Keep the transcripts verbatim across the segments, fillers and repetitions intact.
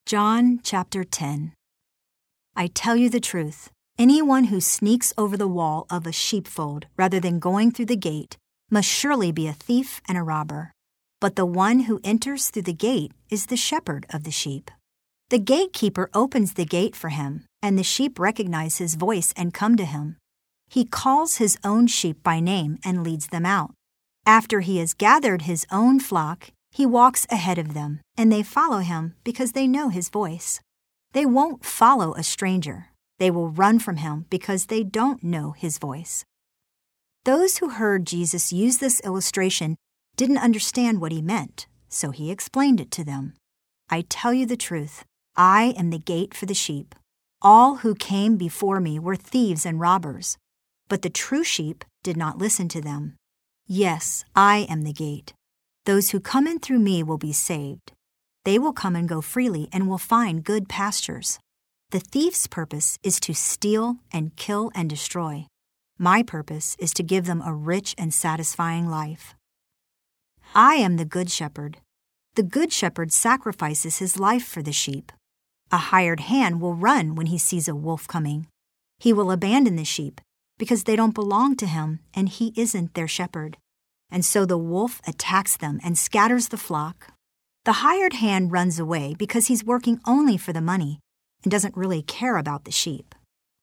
John chapter ten. I tell you the truth, anyone who sneaks over the wall of a sheepfold rather than going through the gate must surely be a thief and a robber. But the one who enters through the gate is the shepherd of the sheep. The gatekeeper opens the gate for him, and the sheep recognize his voice and come to him. He calls his own sheep by name and leads them out. After he has gathered his own flock, he walks ahead of them, and they follow him because they know his voice. They won't follow a stranger. They will run from him because they don't know his voice. Those who heard Jesus use this illustration didn't understand what he meant, so he explained it to them. I tell you the truth, I am the gate for the sheep. All who came before me were thieves and robbers, but the true sheep did not listen to them. Yes, I am the gate. Those who come in through me will be saved. They will come and go freely and will find good pastures. The thief's purpose is to steal and kill and destroy. My purpose is to give them a rich and satisfying life. I am the good shepherd. The good shepherd sacrifices his life for the sheep. A hired hand will run when he sees a wolf coming. He will abandon the sheep because they don't belong to him and he isn't their shepherd. And so the wolf attacks them and scatters the flock. The hired hand runs away because he's working only for the money and doesn't really care about the sheep.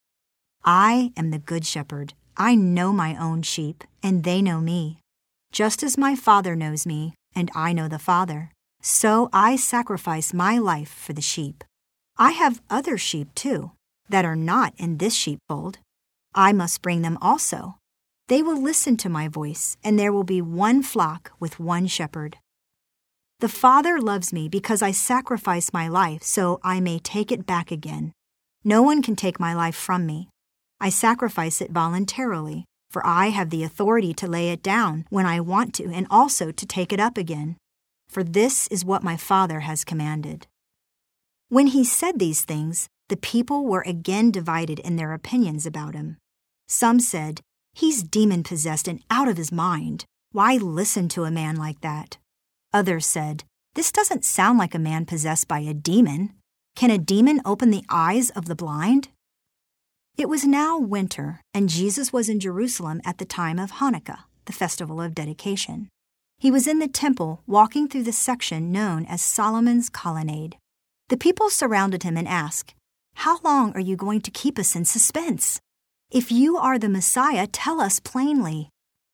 I am the good shepherd. I know my own sheep, and they know me. Just as my Father knows me, and I know the Father, so I sacrifice my life for the sheep. I have other sheep, too, that are not in this sheepfold. I must bring them also. They will listen to my voice, and there will be one flock with one shepherd. The Father loves me because I sacrifice my life so I may take it back again. No one can take my life from me. I sacrifice it voluntarily, for I have the authority to lay it down when I want to and also to take it up again. For this is what my Father has commanded. When he said these things, the people were again divided in their opinions about him. Some said, "He's demon-possessed and out of his mind. Why listen to a man like that?" Others said, "This doesn't sound like a man possessed by a demon. Can a demon open the eyes of the blind?" It was now winter, and Jesus was in Jerusalem at the time of Hanukkah, the festival of dedication. He was in the temple, walking through the section known as Solomon's Colonnade. The people surrounded him and asked, "How long are you going to keep us in suspense? If you are the Messiah, tell us plainly."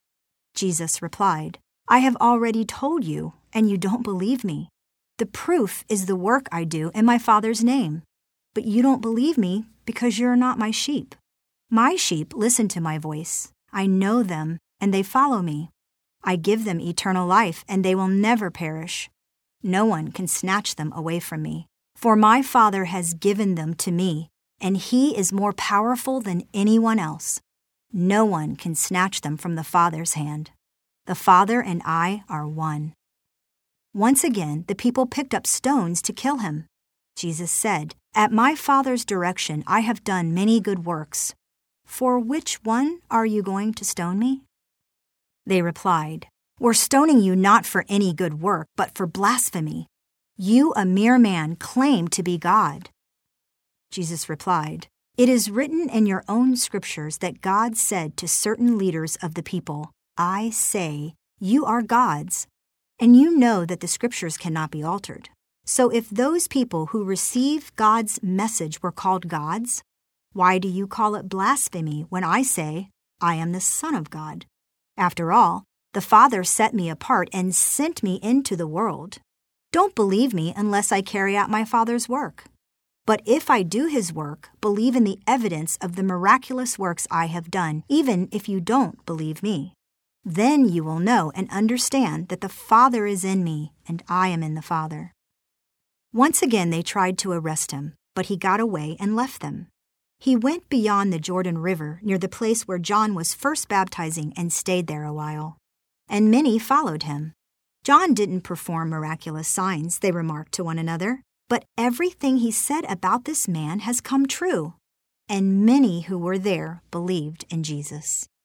Jesus replied, "I have already told you, and you don't believe me. The proof is the work I do in my Father's name. But you don't believe me because you're not my sheep. My sheep listen to my voice. I know them, and they follow me. I give them eternal life, and they will never perish. No one can snatch them away from me, for my Father has given them to me, and he is more powerful than anyone else. No one can snatch them from the Father's hand. The Father and I are one." Once again, the people picked up stones to kill him. Jesus said, "At my Father's direction I have done many good works. For which one are you going to stone me?" They replied, "We're stoning you not for any good work, but for blasphemy. You, a mere man, claim to be God." Jesus replied, "It is written in your own scriptures that God said to certain leaders of the people, 'I say, you are gods,' and you know that the scriptures cannot be altered. So if those people who receive God's message were called gods, why do you call it blasphemy when I say, 'I am the Son of God'? After all, the Father set me apart and sent me into the world. Don't believe me unless I carry out my Father's work. But if I do his work, believe in the evidence of the miraculous works I have done, even if you don't believe me. Then you will know and understand that the Father is in me and I am in the Father." Once again they tried to arrest him, but he got away and left them. He went beyond the Jordan River near the place where John was first baptizing and stayed there a while. And many followed him. "John didn't perform miraculous signs," they remarked to one another. "But everything he said about this man has come true." And many who were there believed in Jesus.